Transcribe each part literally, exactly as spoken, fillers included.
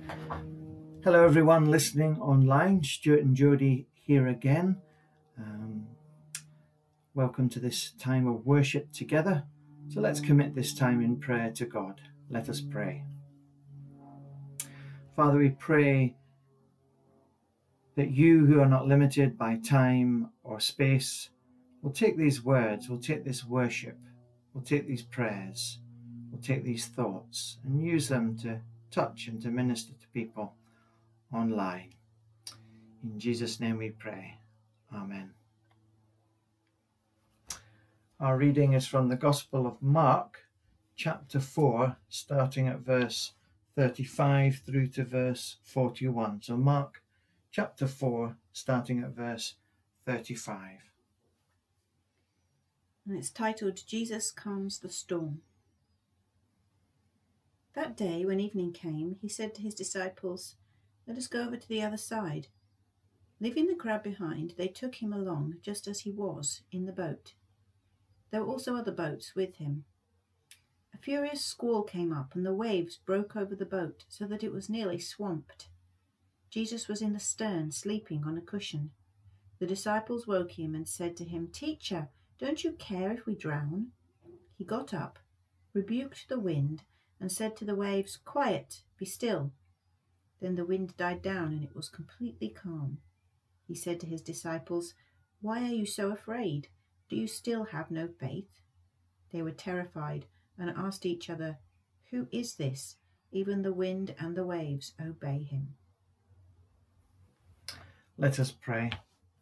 Hello everyone listening online, Stuart and Jodie here again. Um, welcome to this time of worship together. So let's commit this time in prayer to God. Let us pray. Father, we pray that you, who are not limited by time or space, will take these words, will take this worship, will take these prayers, will take these thoughts and use them to touch and to minister to people online. In Jesus' name we pray. Amen. Our reading is from the Gospel of Mark, chapter four, starting at verse thirty-five through to verse forty-one. So Mark chapter four, starting at verse thirty-five. And it's titled, Jesus Calms the Storm. That day, when evening came, he said to his disciples, "Let us go over to the other side." Leaving the crowd behind, they took him along just as he was, in the boat. There were also other boats with him. A furious squall came up, and the waves broke over the boat so that it was nearly swamped. Jesus was in the stern, sleeping on a cushion. The disciples woke him and said to him, "Teacher, don't you care if we drown?" He got up, rebuked the wind, and said to the waves, "Quiet, be still." Then the wind died down, and it was completely calm. He said to his disciples, "Why are you so afraid? Do you still have no faith?" They were terrified and asked each other, "Who is this? Even the wind and the waves obey him." Let us pray.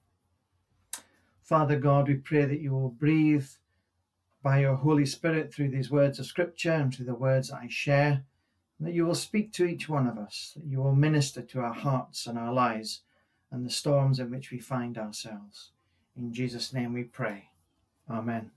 Father God, we pray that you will breathe by your Holy Spirit through these words of Scripture and through the words I share, and that you will speak to each one of us, that you will minister to our hearts and our lives and the storms in which we find ourselves. In Jesus' name we pray. Amen.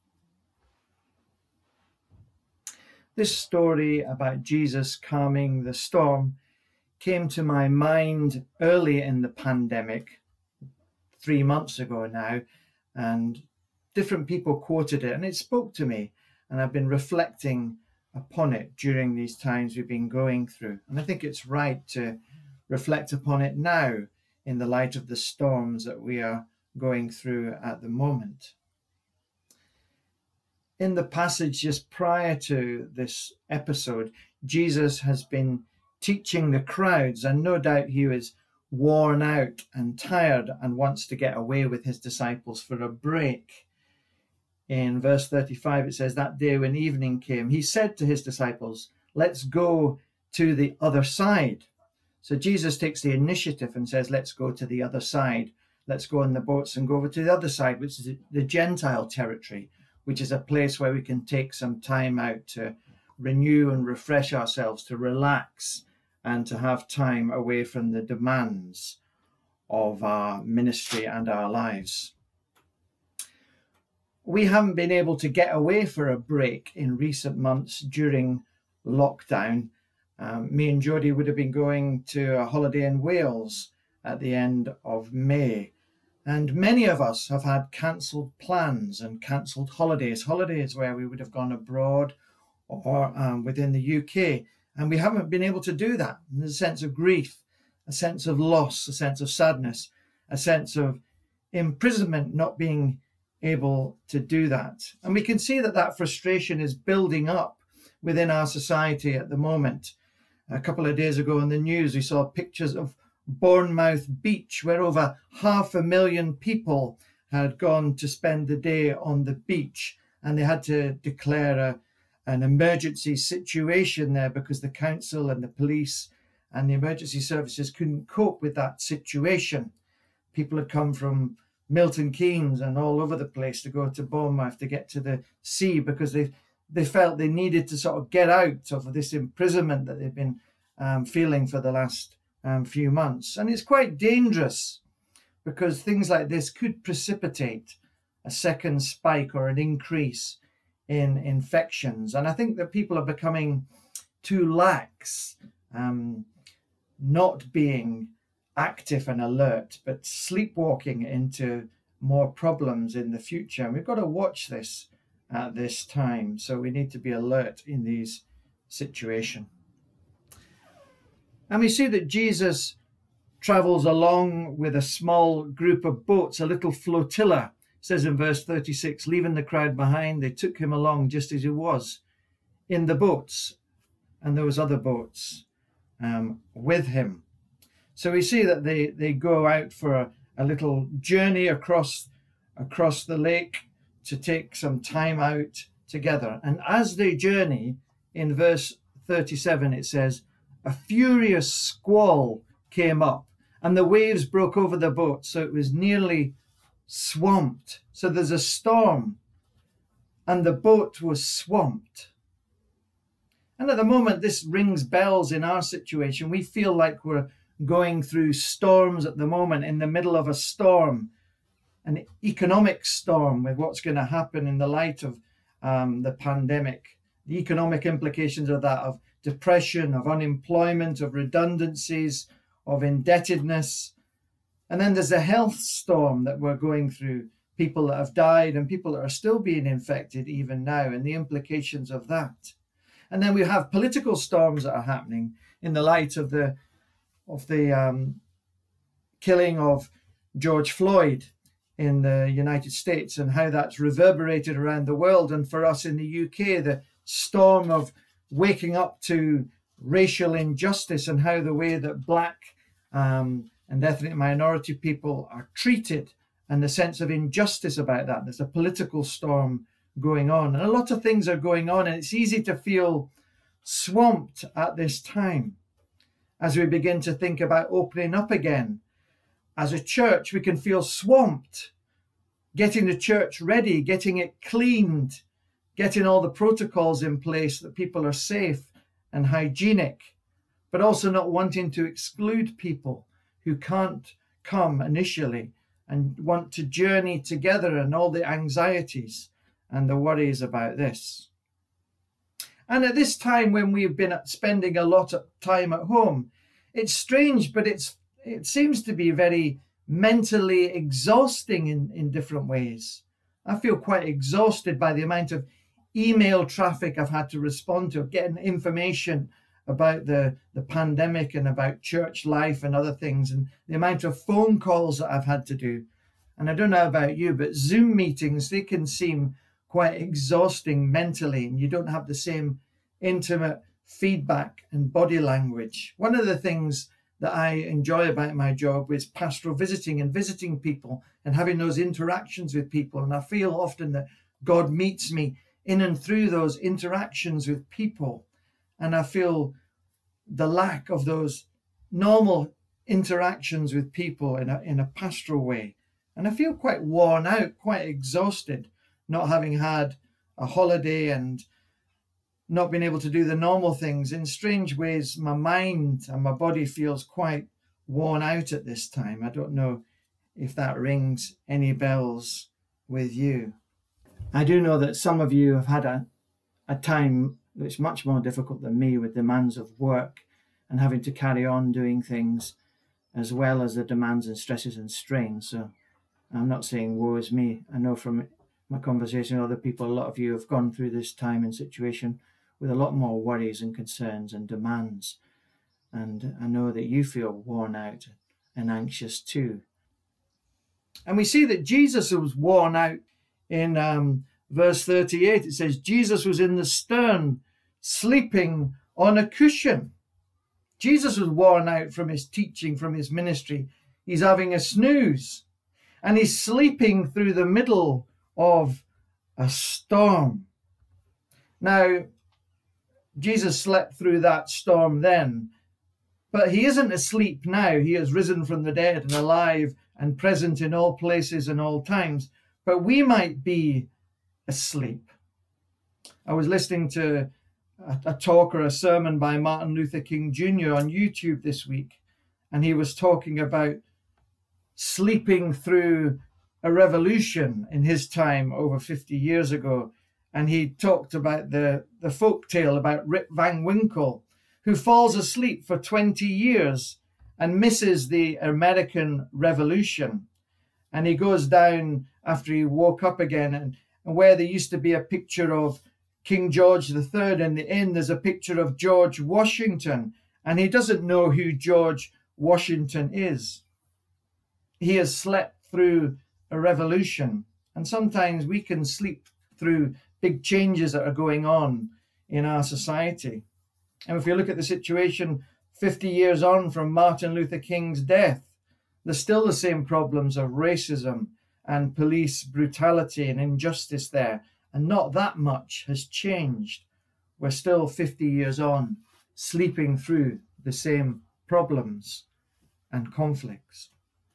This story about Jesus calming the storm came to my mind early in the pandemic, three months ago now, and different people quoted it, and it spoke to me, and I've been reflecting upon it during these times we've been going through. And I think it's right to reflect upon it now in the light of the storms that we are going through at the moment. In the passage just prior to this episode, Jesus has been teaching the crowds, and no doubt he was worn out and tired and wants to get away with his disciples for a break. In verse thirty-five, it says, "That day when evening came, he said to his disciples, 'Let's go to the other side.'" So Jesus takes the initiative and says, "Let's go to the other side. Let's go on the boats and go over to the other side," which is the Gentile territory, which is a place where we can take some time out to renew and refresh ourselves, to relax, and to have time away from the demands of our ministry and our lives. We haven't been able to get away for a break in recent months during lockdown. Um, me and Jodie would have been going to a holiday in Wales at the end of May. And many of us have had cancelled plans and cancelled holidays, holidays where we would have gone abroad or um, within the U K. And we haven't been able to do that. And there's a sense of grief, a sense of loss, a sense of sadness, a sense of imprisonment, not being able to do that. And we can see that that frustration is building up within our society at the moment. A couple of days ago in the news, we saw pictures of Bournemouth Beach, where over half a million people had gone to spend the day on the beach, and they had to declare a, an emergency situation there because the council and the police and the emergency services couldn't cope with that situation. People had come from Milton Keynes and all over the place to go to Bournemouth to get to the sea because they they felt they needed to sort of get out of this imprisonment that they've been um, feeling for the last um, few months. And it's quite dangerous because things like this could precipitate a second spike or an increase in infections. And I think that people are becoming too lax, um, not being active and alert, but sleepwalking into more problems in the future. And we've got to watch this at this time. So we need to be alert in these situations. And we see that Jesus travels along with a small group of boats, a little flotilla. It says in verse thirty-six, leaving the crowd behind, they took him along just as he was in the boats. And there was other boats um, with him. So we see that they, they go out for a, a little journey across, across the lake to take some time out together. And as they journey, in verse thirty-seven, it says, a furious squall came up and the waves broke over the boat, so it was nearly swamped. So there's a storm and the boat was swamped. And at the moment, this rings bells in our situation. We feel like we're going through storms at the moment, in the middle of a storm, an economic storm with what's going to happen in the light of um, the pandemic, the economic implications of that, of depression, of unemployment, of redundancies, of indebtedness. And then there's a health storm that we're going through, people that have died and people that are still being infected even now, and the implications of that. And then we have political storms that are happening in the light of the of the um, killing of George Floyd in the United States, and how that's reverberated around the world. And for us in the U K, the storm of waking up to racial injustice and how the way that black um, and ethnic minority people are treated, and the sense of injustice about that. There's a political storm going on, and a lot of things are going on, and it's easy to feel swamped at this time as we begin to think about opening up again. As a church, we can feel swamped, getting the church ready, getting it cleaned, getting all the protocols in place that people are safe and hygienic, but also not wanting to exclude people who can't come initially and want to journey together, and all the anxieties and the worries about this. And at this time, when we've been spending a lot of time at home, it's strange, but it's it seems to be very mentally exhausting in, in different ways. I feel quite exhausted by the amount of email traffic I've had to respond to, getting information about the, the pandemic and about church life and other things, and the amount of phone calls that I've had to do. And I don't know about you, but Zoom meetings, they can seem quite exhausting mentally, and you don't have the same intimate feedback and body language. One of the things that I enjoy about my job is pastoral visiting and visiting people and having those interactions with people. And I feel often that God meets me in and through those interactions with people. And I feel the lack of those normal interactions with people in a, in a pastoral way. And I feel quite worn out, quite exhausted, not having had a holiday and not being able to do the normal things. In strange ways, my mind and my body feels quite worn out at this time. I don't know if that rings any bells with you. I do know that some of you have had a, a time that's much more difficult than me, with demands of work and having to carry on doing things, as well as the demands and stresses and strains. So I'm not saying woe is me. I know from my conversation with other people, a lot of you have gone through this time and situation with a lot more worries and concerns and demands. And I know that you feel worn out and anxious too. And we see that Jesus was worn out in um, verse thirty-eight. It says, Jesus was in the stern, sleeping on a cushion. Jesus was worn out from his teaching, from his ministry. He's having a snooze, and he's sleeping through the middle of a storm. Now, Jesus slept through that storm then, but he isn't asleep now. He has risen from the dead and alive and present in all places and all times. But we might be asleep. I was listening to a, a talk or a sermon by Martin Luther King Junior on YouTube this week, and he was talking about sleeping through a revolution in his time over fifty years ago. And he talked about the, the folk tale about Rip Van Winkle, who falls asleep for twenty years and misses the American Revolution. And he goes down after he woke up again, and, and where there used to be a picture of King George the Third in the inn, there's a picture of George Washington. and he doesn't know who George Washington is. He has slept through a revolution, and sometimes we can sleep through big changes that are going on in our society. And if we look at the situation fifty years on from Martin Luther King's death, there's still the same problems of racism and police brutality and injustice there, and not that much has changed. We're still fifty years on, sleeping through the same problems and conflicts.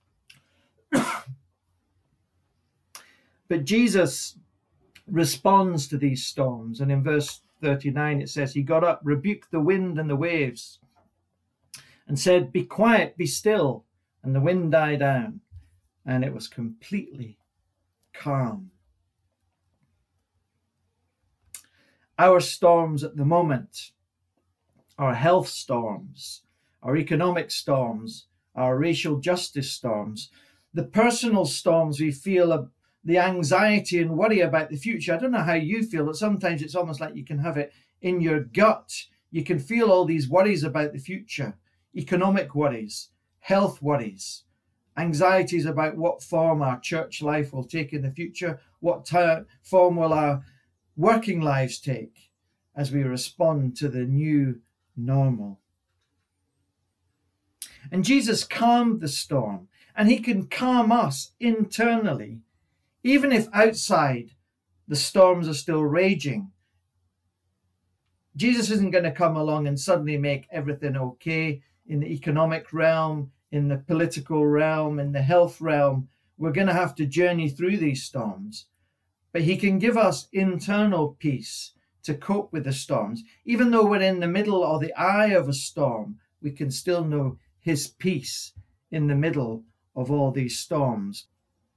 But Jesus responds to these storms, and in verse thirty-nine it says, he got up, rebuked the wind and the waves, and said, "Be quiet, be still." And the wind died down, and it was completely calm. Our storms at the moment, our health storms, our economic storms, our racial justice storms, the personal storms we feel, the anxiety and worry about the future. I don't know how you feel, but sometimes it's almost like you can have it in your gut. You can feel all these worries about the future, economic worries, health worries, anxieties about what form our church life will take in the future, what t- form will our working lives take as we respond to the new normal. And Jesus calmed the storm, and he can calm us internally, even if outside the storms are still raging. Jesus isn't going to come along and suddenly make everything okay in the economic realm, in the political realm, in the health realm. We're going to have to journey through these storms. But he can give us internal peace to cope with the storms. Even though we're in the middle or the eye of a storm, we can still know his peace in the middle of all these storms.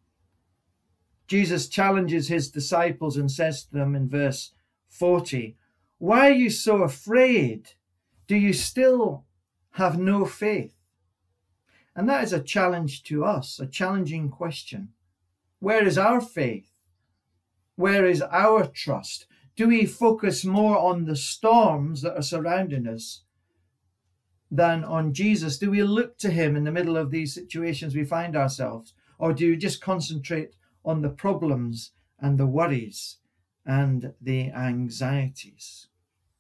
Jesus challenges his disciples and says to them in verse forty, "Why are you so afraid? Do you still have no faith?" And that is a challenge to us, a challenging question. Where is our faith? Where is our trust? Do we focus more on the storms that are surrounding us than on Jesus? Do we look to him in the middle of these situations we find ourselves? Or do we just concentrate on the problems and the worries and the anxieties?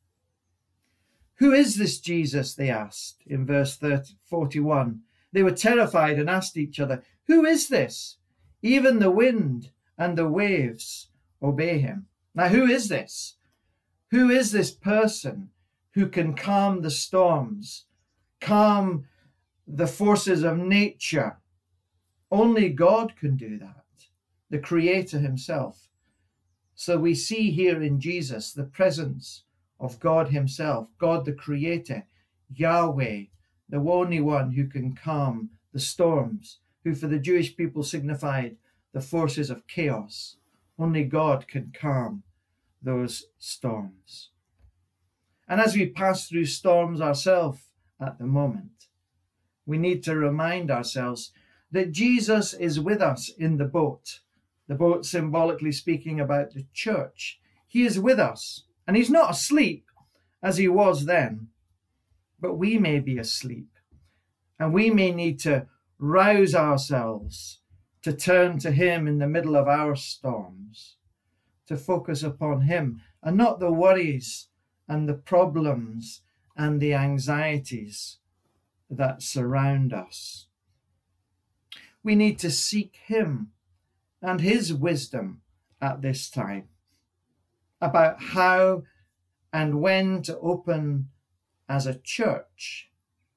Who is this Jesus, they asked in verse forty-one. They were terrified and asked each other, "Who is this? Even the wind and the waves obey him." Now, who is this? Who is this person who can calm the storms, calm the forces of nature? Only God can do that, the Creator himself. So we see here in Jesus the presence of God himself, God the Creator, Yahweh, the only one who can calm the storms, who for the Jewish people signified the forces of chaos. Only God can calm those storms. And as we pass through storms ourselves at the moment, we need to remind ourselves that Jesus is with us in the boat, the boat symbolically speaking about the church. He is with us, and he's not asleep as he was then, but we may be asleep, and we may need to rouse ourselves to turn to him in the middle of our storms, to focus upon him and not the worries and the problems and the anxieties that surround us. We need to seek him and his wisdom at this time about how and when to open as a church,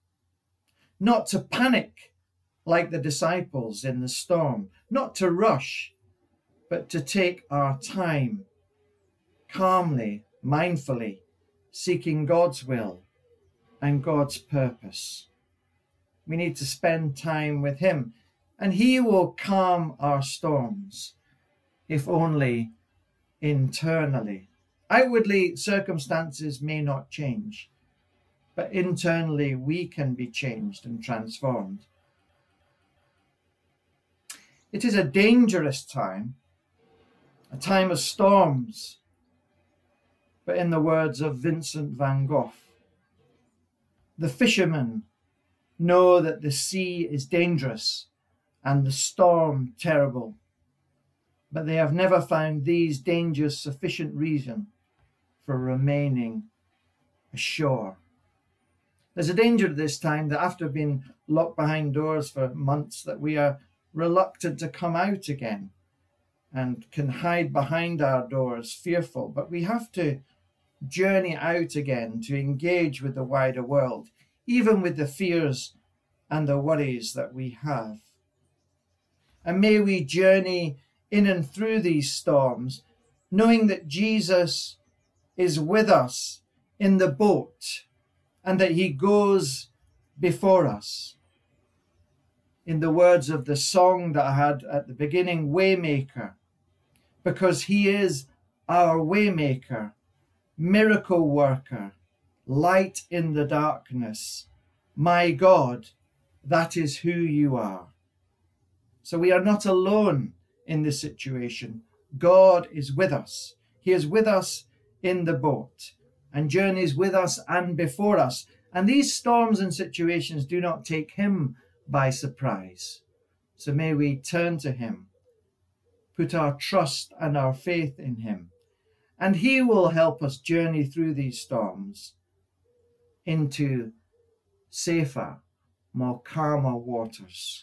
not to panic like the disciples in the storm, not to rush, but to take our time calmly, mindfully, seeking God's will and God's purpose. We need to spend time with him, and he will calm our storms, if only internally. Outwardly, circumstances may not change, but internally we can be changed and transformed. It is a dangerous time, a time of storms, but in the words of Vincent van Gogh, The fishermen know that the sea is dangerous and the storm terrible, but they have never found these dangers sufficient reason for remaining ashore. There's a danger at this time that after being locked behind doors for months, that we are reluctant to come out again and can hide behind our doors, fearful. But we have to journey out again to engage with the wider world, even with the fears and the worries that we have. And may we journey in and through these storms, knowing that Jesus is with us in the boat and that he goes before us. In the words of the song that I had at the beginning, Waymaker, because he is our Waymaker, miracle worker, light in the darkness. My God, that is who you are. So we are not alone in this situation. God is with us. He is with us in the boat and journeys with us and before us. And these storms and situations do not take him by surprise. So may we turn to him, put our trust and our faith in him, and he will help us journey through these storms into safer, more calmer waters.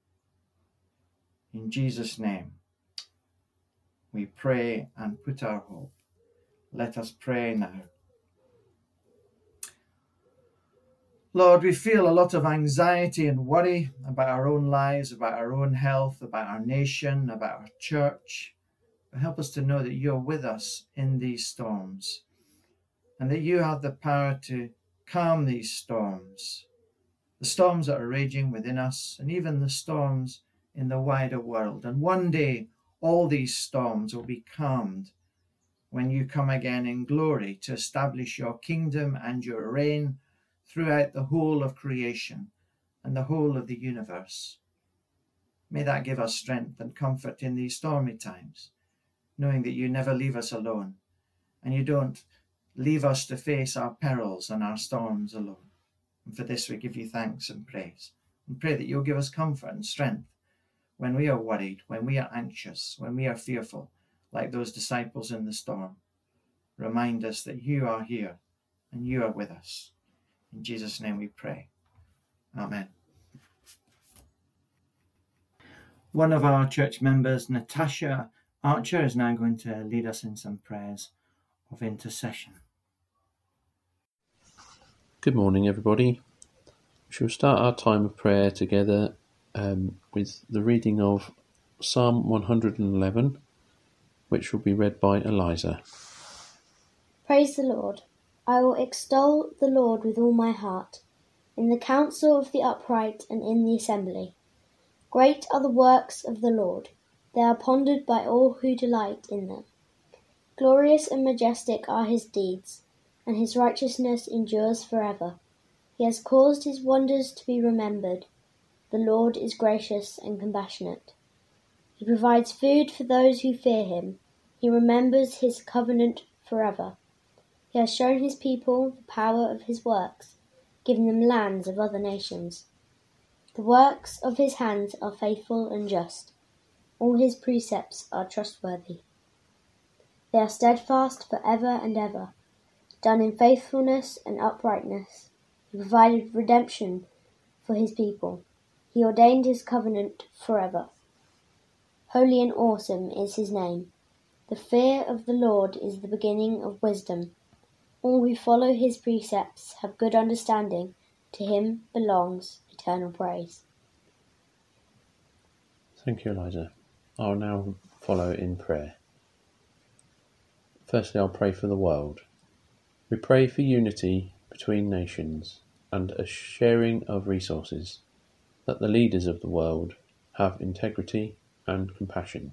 In Jesus' name, we pray and put our hope. Let us pray now. Lord, we feel a lot of anxiety and worry about our own lives, about our own health, about our nation, about our church. But help us to know that you're with us in these storms and that you have the power to calm these storms, the storms that are raging within us and even the storms in the wider world. And one day, all these storms will be calmed when you come again in glory to establish your kingdom and your reign throughout the whole of creation and the whole of the universe. May that give us strength and comfort in these stormy times, knowing that you never leave us alone and you don't leave us to face our perils and our storms alone. And for this we give you thanks and praise, and pray that you'll give us comfort and strength when we are worried, when we are anxious, when we are fearful, like those disciples in the storm. Remind us that you are here and you are with us. In Jesus' name we pray. Amen. One of our church members, Natasha Archer, is now going to lead us in some prayers of intercession. Good morning, everybody. We shall start our time of prayer together um, with the reading of Psalm one hundred eleven, which will be read by Eliza. Praise the Lord. I will extol the Lord with all my heart, in the council of the upright and in the assembly. Great are the works of the Lord. They are pondered by all who delight in them. Glorious and majestic are his deeds, and his righteousness endures forever. He has caused his wonders to be remembered. The Lord is gracious and compassionate. He provides food for those who fear him. He remembers his covenant forever. He has shown his people the power of his works, giving them lands of other nations. The works of his hands are faithful and just. All his precepts are trustworthy. They are steadfast for ever and ever, done in faithfulness and uprightness. He provided redemption for his people. He ordained his covenant forever. Holy and awesome is his name. The fear of the Lord is the beginning of wisdom. All who follow his precepts have good understanding. To him belongs eternal praise. Thank you, Eliza. I'll now follow in prayer. Firstly, I'll pray for the world. We pray for unity between nations and a sharing of resources, that the leaders of the world have integrity and compassion.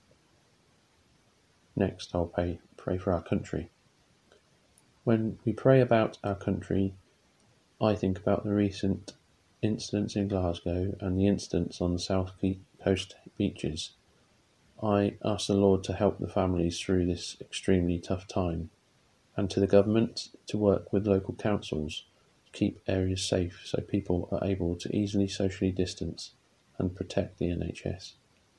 Next, I'll pray, pray for our country. When we pray about our country, I think about the recent incidents in Glasgow and the incidents on the South Coast beaches. I ask the Lord to help the families through this extremely tough time, and to the government to work with local councils keep areas safe so people are able to easily socially distance and protect the N H S.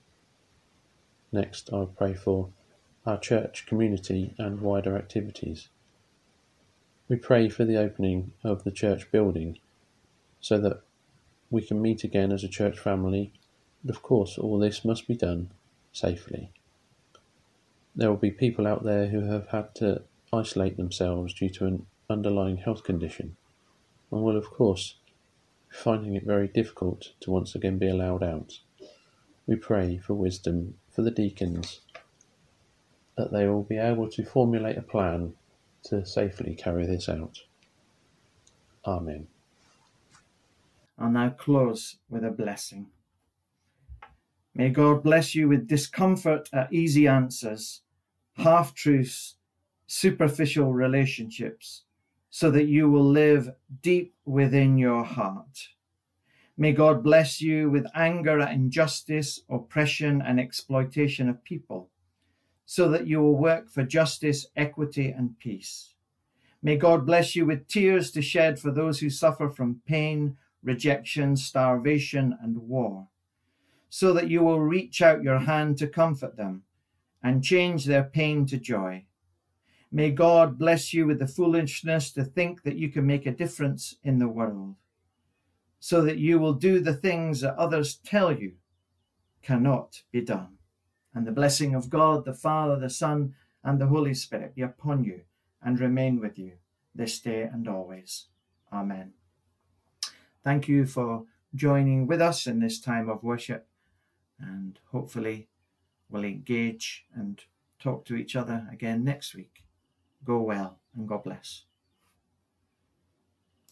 Next, I'll pray for our church community and wider activities. We pray for the opening of the church building so that we can meet again as a church family, but of course all this must be done safely. There will be people out there who have had to isolate themselves due to an underlying health condition and will of course be finding it very difficult to once again be allowed out. We pray for wisdom for the deacons, that they will be able to formulate a plan to safely carry this out. Amen. I'll now close with a blessing. May God bless you with discomfort at easy answers, half-truths, superficial relationships, so that you will live deep within your heart. May God bless you with anger at injustice, oppression, and exploitation of people, so that you will work for justice, equity, and peace. May God bless you with tears to shed for those who suffer from pain, rejection, starvation, and war, so that you will reach out your hand to comfort them and change their pain to joy. May God bless you with the foolishness to think that you can make a difference in the world, so that you will do the things that others tell you cannot be done. And the blessing of God, the Father, the Son, and the Holy Spirit be upon you and remain with you this day and always. Amen. Thank you for joining with us in this time of worship, and hopefully we'll engage and talk to each other again next week. Go well and God bless.